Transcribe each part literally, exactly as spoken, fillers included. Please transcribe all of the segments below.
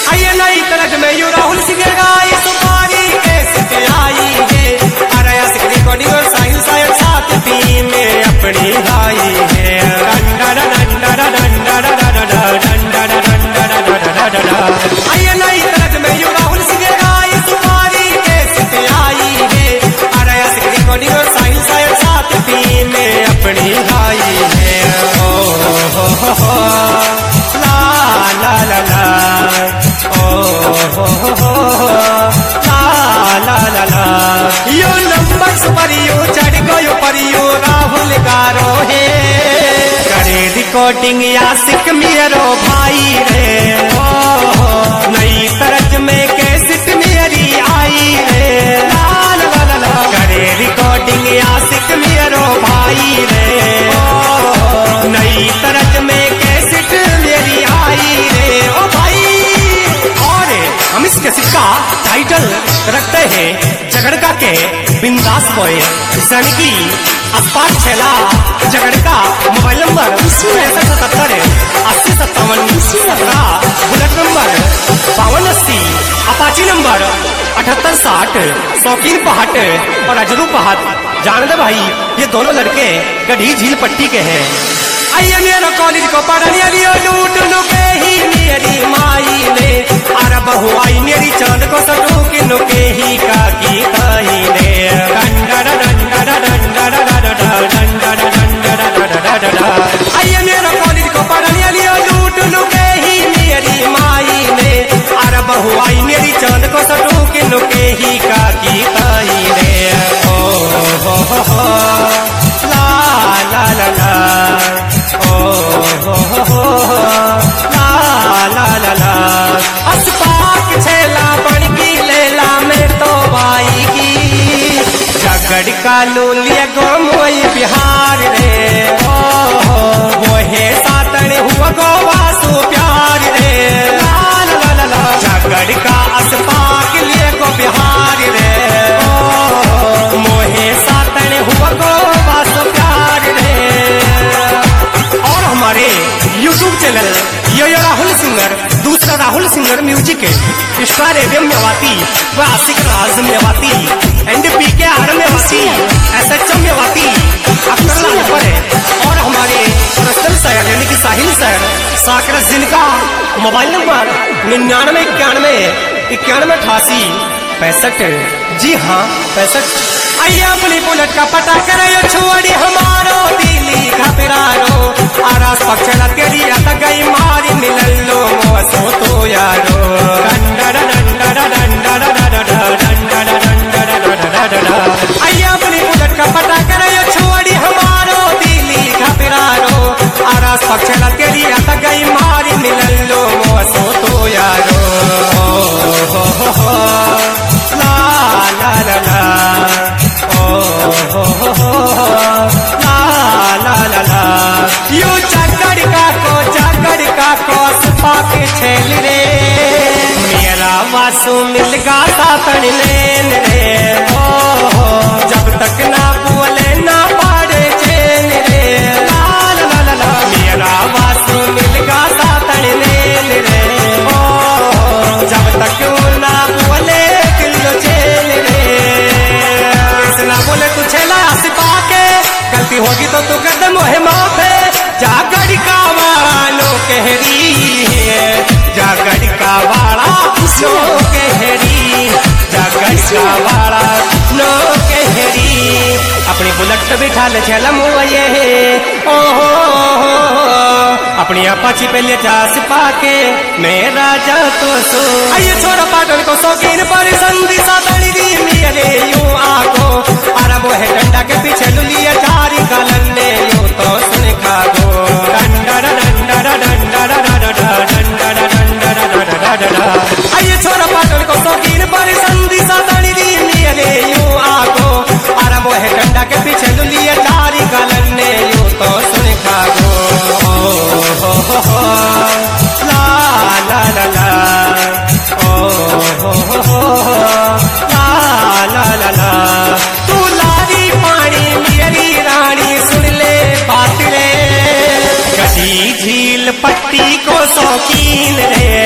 आइए नई तरज में यू राहुल सिंह गाई सुपारी कैसे आई है। अरे आशिक रिकॉर्डिंग और साहिल साहब साथ भी में अपनी आई है। आइए नई तरज में यू राहुल सिंह गाई सुपारी कैसे आई है। अरे आशिक रिकॉर्डिंग और साहिल साहब साथ भी में अपनी आई है। ओ हो हो हो ला ला ला ला ओ हो हो हो ला ला ला ला यो नंबर सुपरियो चढ़ गयो परियो राहुल गारो है। करे रिकॉर्डिंग आशिक मेरो भाई रे। ओ नई तरज में कैसेट मेरी आई रे। ला ला ला ला करे रिकॉर्डिंग आशिक मेरो भाई रे। ओ नई तरज में कैसेट मेरी आई रे। ओ भाई और हम इस कैसेट का टाइटल रखते हैं झगड़का के बिंदास बॉय सनकी अस्पात छेला झगड़का। मोबाइल नंबर पैंसठ सतहत्तर अस्सी सत्तावन सत्रह। बुलेट नंबर बावन अस्सी। अपाची नंबर अठहत्तर साठ। शौकीन पहाट और अजरू पहाट जान दे भाई ये दोनों लड़के गढ़ी झील पट्टी के हैं। आइए मेरा कॉलेज को पढ़ने लियो लूट लुके ही मेरी माई ने। अरे बहु आई मेरी चांद को सटू के नुके ही का गीत ही ने। आइए मेरा कॉलेज को पढ़ने लियो लूट लुके ही मेरी माई ने। अरे बहु आई मेरी चांद को सटू के नुके ही का गीत ही ने। ओ हो हो हो ला ला ला ला ओ हो हो हो ला ला ला ला अस्पाक छेला बन की लेला में तो आएगी। झगड़ का लूलिया गोमोई बिहार रे। ओ वो है सातन हुआ गोवा सो प्यार रे। ला ला ला ला झगड़ का अस्पाक लिए गो बिहार रे। ओ मोहे सातन हुआ गोवा सो प्यार रे। और हमारे यूट्यूब चैनल यो यो राहुल सिंगर दूसरा राहुल सिंगर म्यूजिक स्टार एवं मेवाती व आशिक राज Mewati and P K R Mewati S H M Mewati Akhtar लाल पर है। और हमारे रस्तल सर यानी कि साहिल सर साकरस जिनका मोबाइल नंबर निन्यानवे इक्यानवे इक्यानवे अठासी पैंसठ। जी हाँ पैंसठ। आइए अपनी बुलेट का पता करे छोड़ी हमारो दिली घबरारो। आरास पक्षला तेरी अत गई मारी मिलल लो मोसो तो यारो। आइए अपनी बुलेट का पता करे छोड़ी हमारो दिली घबरारो। आरास पक्षला तेरी अत गई मारी मिलल लो मोसो तो यारो। ओ हो हो हो ला ला ला ला ओ हो हो हो ला ला ला ला यू चकड़ का को चकड़ का को अस्पाक छेल रे। मेरा वासु मिल गा सातन लेन रे। ओ जब तक ना बोले ना पाड़े चैन रे। ला ला ला ला मेरा वासु मिल गा सातन लेन रे। ओ जब तक ना बोले दिल चैन रे। ना बोले तू छेला सिपा के गलती होगी तो तू कदम है माफे। जागड़ का वालों कहरी है। जागड़ का वाला नो कहरी। जागड़ का वाला नो कहरी। अपनी बुलेट पे बिठा ले छेला मुए ओ हो अपनी अपाची पे ले जा सिपा के मेरा जा तो सो। आइए छोरा पाटन को शौकीन पर संधि सातड़ी दी मिले यूं आगो। अरे वो है डंडा के पीछे लुलिया चारी गलन ने यूं तो सुन खा गो। आइए छोरा पाटन को शौकीन पर संधि सातड़ी दी मिले यूं आगो। अरे वो है डंडा के पीछे लुलिया चारी गलन ने यूं तो सुन खा गो। ओ हो हो हो ला ला ला ला ओ हो हो हो ला ला ला ला तू लारी पानी मेरी रानी सुन ले बात रे। गढ़ी झील पट्टी को शौकीन रे।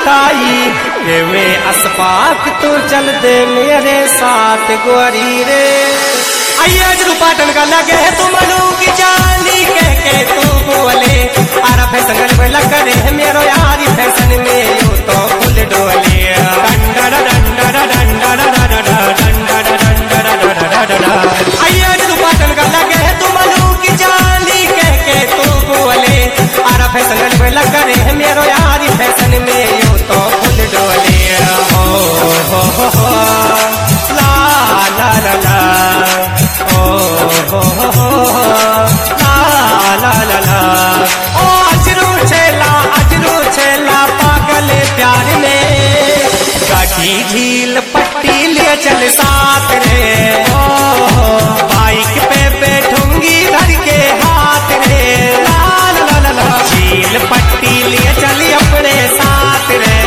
मिठाई वे अस्पाक तू चल दे मेरे साथ गोरी रे। आइए पाटन का लगे तू मनु की जानी कह के तू बोले आरा फैशन गल बेला करे मेरो यारी फैशन में यू तो फुल डोले डंडा डंडा डंडा डंडा डंडा। आइए पाटन का लगे तू मनु की जानी कह के तू बोले आरा फैशन गल बेला करे मेरो यारी फैशन में यू तो फुल डोले हो हो हो हो ला ला ला ला ओ हो हो हो ला ला ला ला। ओ अजरू छेला अजरू छेला पागल प्यार में गाठी झील पट्टी ले चल साथ रे। ओ बाइक पे बैठूंगी धर के हाथ रे ला ला ला ला। झील पट्टी ले चली अपने साथ रे।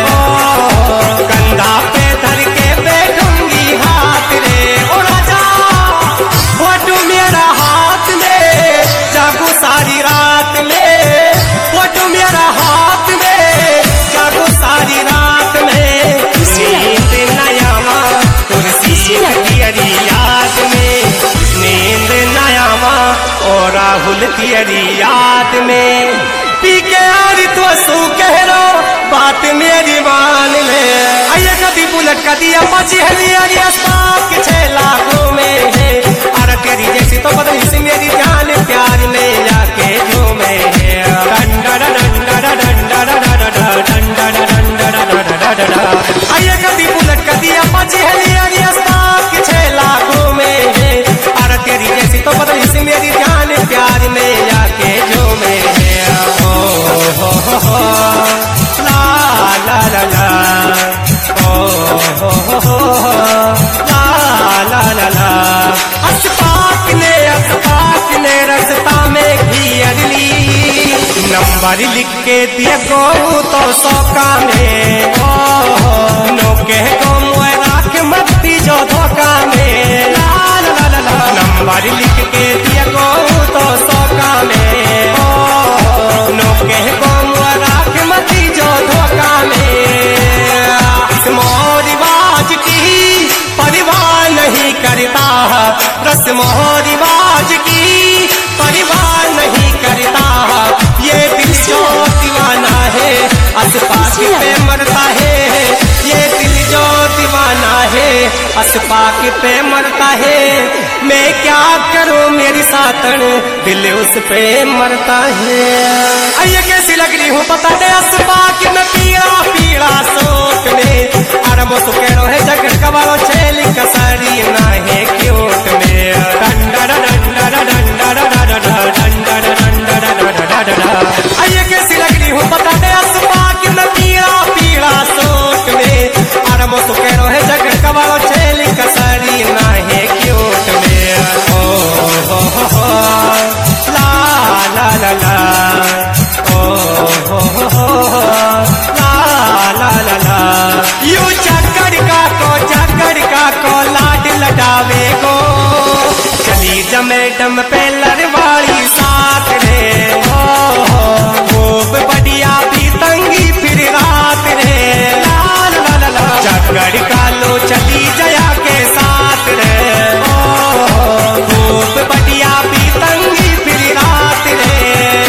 ओ कंधा पे धर के बैठूंगी हाथ रे। ओ राजा फोटो मेरा हाथ में जागो सारी रात में। फोटो मेरा हाथ में जागो सारी रात में। नींद नयामा कुर्सी तियरी याद में। नींद नयामा और राहुल तियरी याद में। पी के आरी तो सू कह रो बात मेरी मान ले। आइए कभी बुलेट का दिया पची हलियारी अस्पाक छेला घूमे है। अरे तेरी जैसी तो बदली सी मेरी जान प्यार में जाके झूमे है। डंडा डंडा डंडा डंडा डंडा डंडा। आइए कभी बुलेट का दिया पची हलियारी अस्पाक छेला घूमे है। अरे तेरी जैसी तो बदली सी मेरी जान प्यार में जाके झूमे है। ओ हो हो हो ला ला ला ला। ओ हो हो हो ला ला ला ला। अस्पाक ने अस्पाक ने रस्ता में घेर ली। नंबर लिख के दिए को तो सौका में। ओ नोके को राख मत्ती जो धोखा में ला ला ला ला। नंबर लिख के दिए को तो सौका में। ओ नोके को राख मत्ती जो धोखा में। रस्मों रिवाज की परिवार नहीं करता। रस्मों रिवाज की परिवार नहीं करता। ये दिल जो दीवाना है अस्पाक पे मरता है। ये दिल जो दीवाना है अस्पाक पे मरता है। मैं क्या करूं मेरी सातन दिल उस पे मरता है। आइए कैसी लग रही हूँ पता दे अस्पाक में पीड़ा पीड़ा सोच में। आरम्भ सुकेरो है जगड़ कबारो छेली कसरी ना है क्यूट में। डंडा डंडा डंडा डंडा डंडा डंडा। आइए कैसी लग रही हूँ पता दे अस्पाक में पीड़ा पीड़ा सोच में। आरम्भ सुकेरो है जगड़ कबारो छेली कसरी ना है क्यूट में। ओ हो हो हो ला ला ला ला। ओ हो हो हो ला ला ला ला। यू चक्कर का को चक्कर का को लाड लडावे को। चली जमेडम पे लरवाड़ी साथ रे। खूब बढ़िया भी तंगी फिर रात रे ला ला ला ला। चक्कर का लो चली